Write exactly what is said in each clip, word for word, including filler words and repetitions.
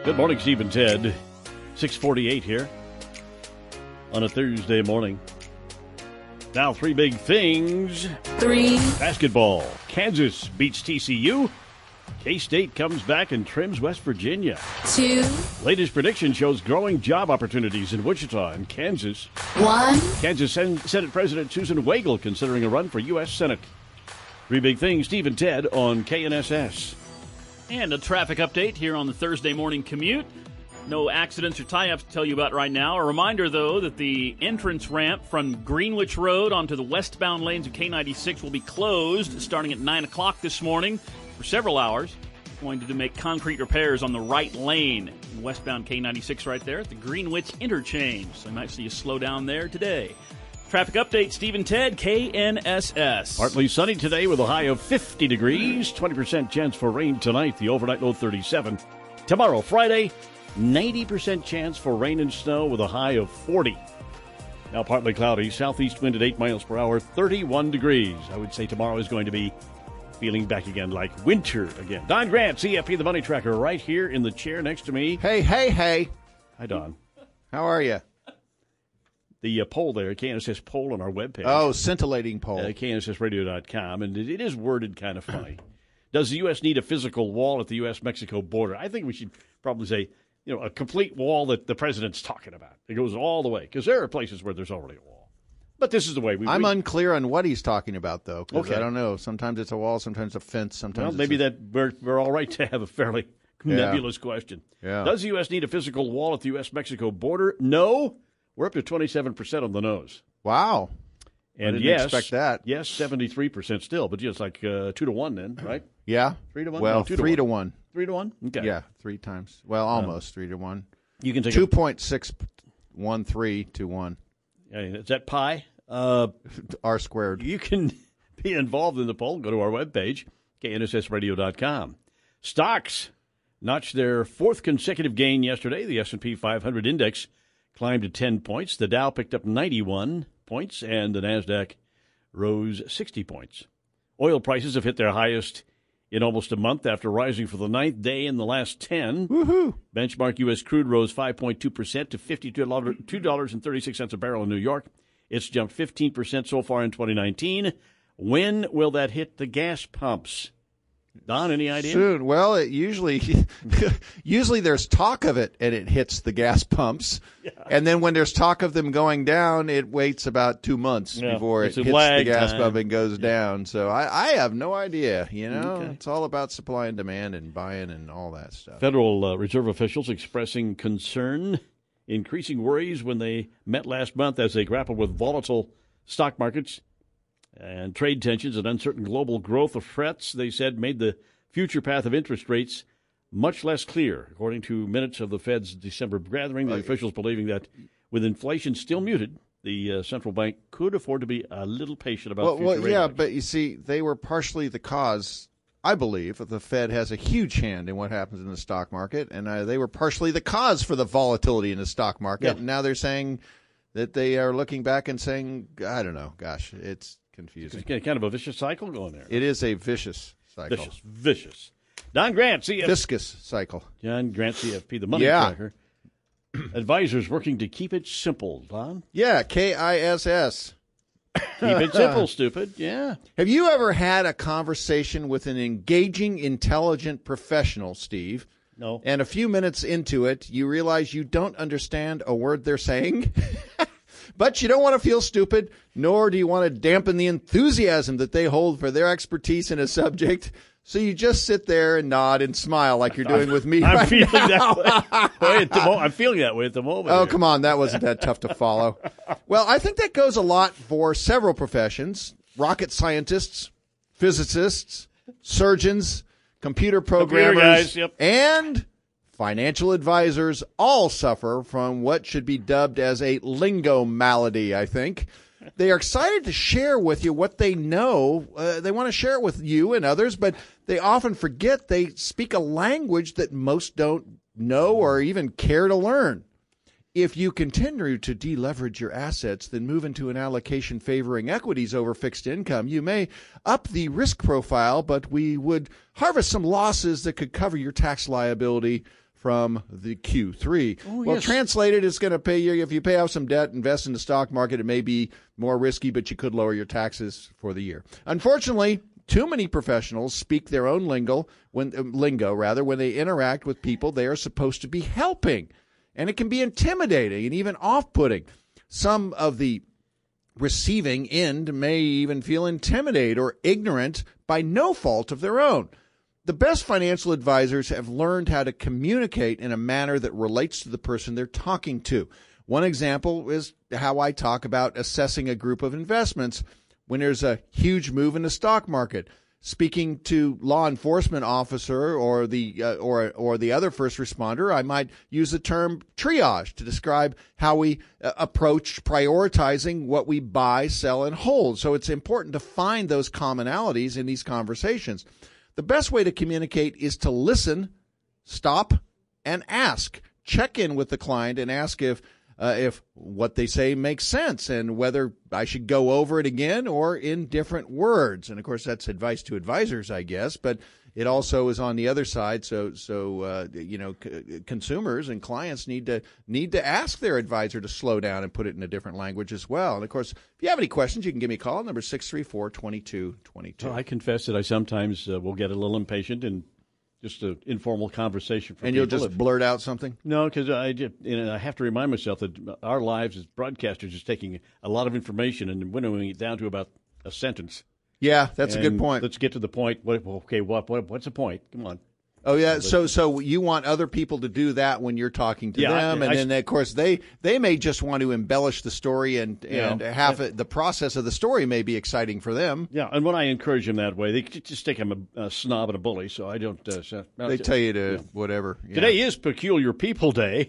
Good morning, Steve and Ted. six forty-eight here on a Thursday morning. Now, three big things. Three. Basketball. Kansas beats T C U. K-State comes back and trims West Virginia. Two. Latest prediction shows growing job opportunities in Wichita and Kansas. One. Kansas Sen- Senate President Susan Wagle considering a run for U S Senate. Three big things, Steve and Ted on K N S S. And a traffic update here on the Thursday morning commute. No accidents or tie-ups to tell you about right now. A reminder, though, that the entrance ramp from Greenwich Road onto the westbound lanes of K ninety-six will be closed starting at nine o'clock this morning for several hours. Going to make concrete repairs on the right lane. Westbound K ninety-six right there at the Greenwich interchange. So you might see you slow down there today. Traffic update, Steve and Ted, K N S S. Partly sunny today with a high of fifty degrees. twenty percent chance for rain tonight. The overnight low thirty-seven. Tomorrow, Friday, ninety percent chance for rain and snow with a high of forty. Now partly cloudy. Southeast wind at eight miles per hour. thirty-one degrees. I would say tomorrow is going to be feeling back again like winter again. Don Grant, C F P, the Money Tracker, right here in the chair next to me. Hey, hey, hey. Hi, Don. How are you? The uh, poll there, K N S S poll on our webpage. Oh, scintillating poll. Uh, K N S S radio dot com, and it, it is worded kind of funny. Does the U S need a physical wall at the U S Mexico border? I think we should probably say, you know, a complete wall that the president's talking about. It goes all the way, because there are places where there's already a wall. But this is the way we... I'm we, unclear on what he's talking about, though, because okay. I don't know. Sometimes it's a wall, sometimes a fence, sometimes Well, it's maybe a... that we're, we're all right to have a fairly Yeah. nebulous question. Yeah. Does the U S need a physical wall at the U S Mexico border? No. We're up to twenty-seven percent on the nose. Wow. And I didn't yes, expect that. Yes, seventy-three percent still, but just like uh, two to one then, right? Yeah. Three to one? Well, No, two to three one. to one. Three to one? Okay. Yeah, three times. Well, almost three to one. You can take two point six one three to one. A, is that pi? Uh, R squared. you can be involved in the poll. Go to our webpage, K N S S radio dot com. Stocks notched their fourth consecutive gain yesterday. The S and P five hundred index climbed to ten points. The Dow picked up ninety-one points, and the NASDAQ rose sixty points. Oil prices have hit their highest in almost a month after rising for the ninth day in the last ten. Woohoo! Benchmark U S crude rose five point two percent to fifty-two dollars and thirty-six cents a barrel in New York. It's jumped fifteen percent so far in twenty nineteen. When will that hit the gas pumps? Don, any idea? Soon. Well, it usually usually there's talk of it and it hits the gas pumps. Yeah. And then when there's talk of them going down, it waits about two months yeah. before it it's hits the gas time. pump and goes yeah. down. So I, I have no idea. You know, okay. It's all about supply and demand and buying and all that stuff. Federal uh, Reserve officials expressing concern, increasing worries when they met last month as they grappled with volatile stock markets and trade tensions and uncertain global growth of threats, they said, made the future path of interest rates much less clear. According to minutes of the Fed's December gathering, the officials believing that with inflation still muted, the uh, central bank could afford to be a little patient about well, future well, rate yeah, hikes. but you see, they were partially the cause. I believe the Fed has a huge hand in what happens in the stock market, and uh, they were partially the cause for the volatility in the stock market. Yeah. And now they're saying that they are looking back and saying, I don't know, gosh, it's confusing. It's kind of a vicious cycle going there. It is a vicious cycle. Vicious, vicious. Don Grant, C F P. Viscous cycle. John Grant, C F P, the Money Yeah. Tracker. Advisors working to keep it simple, Don. Yeah, K I S S. Keep it simple, stupid. Yeah. Have you ever had a conversation with an engaging, intelligent professional, Steve? No. And a few minutes into it, you realize you don't understand a word they're saying? But you don't want to feel stupid, nor do you want to dampen the enthusiasm that they hold for their expertise in a subject. So you just sit there and nod and smile like you're doing with me I'm right feeling now. that way. At the mo- I'm feeling that way at the moment. Oh, here. come on. That wasn't that tough to follow. Well, I think that goes a lot for several professions. Rocket scientists, physicists, surgeons, computer programmers, Computer guys, yep. and financial advisors all suffer from what should be dubbed as a lingo malady, I think. They are excited to share with you what they know. Uh, they want to share it with you and others, but they often forget they speak a language that most don't know or even care to learn. If you continue to deleverage your assets, then move into an allocation favoring equities over fixed income. You may up the risk profile, but we would harvest some losses that could cover your tax liability from the Q three. Oh, well, yes. translated, it's going to pay you, if you pay off some debt, invest in the stock market, it may be more risky, but you could lower your taxes for the year. Unfortunately, too many professionals speak their own lingo when uh, lingo rather when they interact with people they are supposed to be helping, and it can be intimidating and even off-putting. Some of the receiving end may even feel intimidated or ignorant by no fault of their own. The best financial advisors have learned how to communicate in a manner that relates to the person they're talking to. One example is how I talk about assessing a group of investments when there's a huge move in the stock market. Speaking to law enforcement officer or the uh, or or the other first responder, I might use the term triage to describe how we uh, approach prioritizing what we buy, sell, and hold. So it's important to find those commonalities in these conversations. The best way to communicate is to listen, stop, and ask. Check in with the client and ask if Uh, if what they say makes sense and whether I should go over it again or in different words. And, of course, that's advice to advisors, I guess, but it also is on the other side. So, so uh, you know, c- consumers and clients need to need to ask their advisor to slow down and put it in a different language as well. And, of course, if you have any questions, you can give me a call. Number six three four, two two two two. Well, I confess that I sometimes uh, will get a little impatient and just an informal conversation from And you'll people. just If- blurt out something? No, because I, just, you know, I have to remind myself that our lives as broadcasters is taking a lot of information and winnowing it down to about a sentence. Yeah, that's a good And point. Let's get to the point. What, okay, what, what what's the point? Come on. Oh, yeah. So so you want other people to do that when you're talking to Yeah, them. I- And I- then, of course, they, they may just want to embellish the story, and, Yeah. and half it, the process of the story may be exciting for them. Yeah, and when I encourage them that way, they just think I'm a, a snob and a bully, so I don't. Uh, so, They tell you to whatever. Yeah. Today is Peculiar People Day.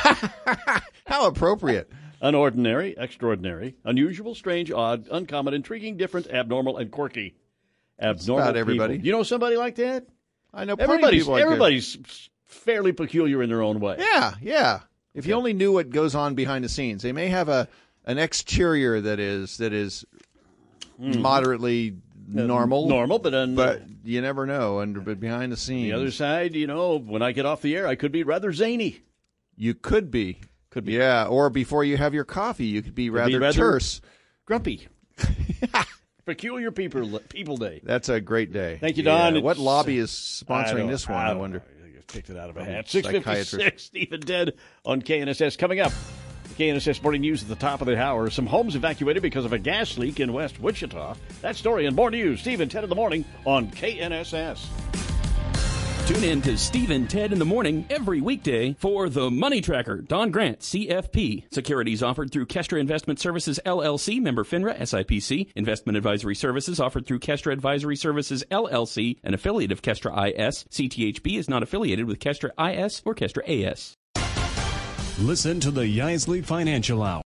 How appropriate. Unordinary, extraordinary, unusual, strange, odd, uncommon, intriguing, different, abnormal, and quirky. Abnormal about everybody. people. You know somebody like that? I know plenty of Everybody's people like that. everybody's fairly peculiar in their own way. Yeah, yeah. If you only knew what goes on behind the scenes, they may have a an exterior that is that is moderately normal, Normal, but on but you never know. And but behind the scenes, the other side, you know, when I get off the air, I could be rather zany. you could be, Could be. yeah. Or before you have your coffee, you could be rather, be rather- terse. Grumpy. Peculiar People People Day. That's a great day. Thank you, Yeah. Don. What It's- lobby is I sponsoring don't- this one? I, don't wonder. know. I just picked it out of a Probably hat. six psychiatrist. fifty-six, Stephen Dead on K N S S. Coming up, the K N S S Morning News at the top of the hour. Some homes evacuated because of a gas leak in West Wichita. That story and more news. Stephen Ted in the morning on K N S S. Tune in to Steve and Ted in the morning every weekday for The Money Tracker. Don Grant, C F P. Securities offered through Kestra Investment Services, L L C, member FINRA, S I P C. Investment advisory services offered through Kestra Advisory Services, L L C, an affiliate of Kestra I S. C T H B is not affiliated with Kestra I S or Kestra A S. Listen to the Yaisley Financial Hour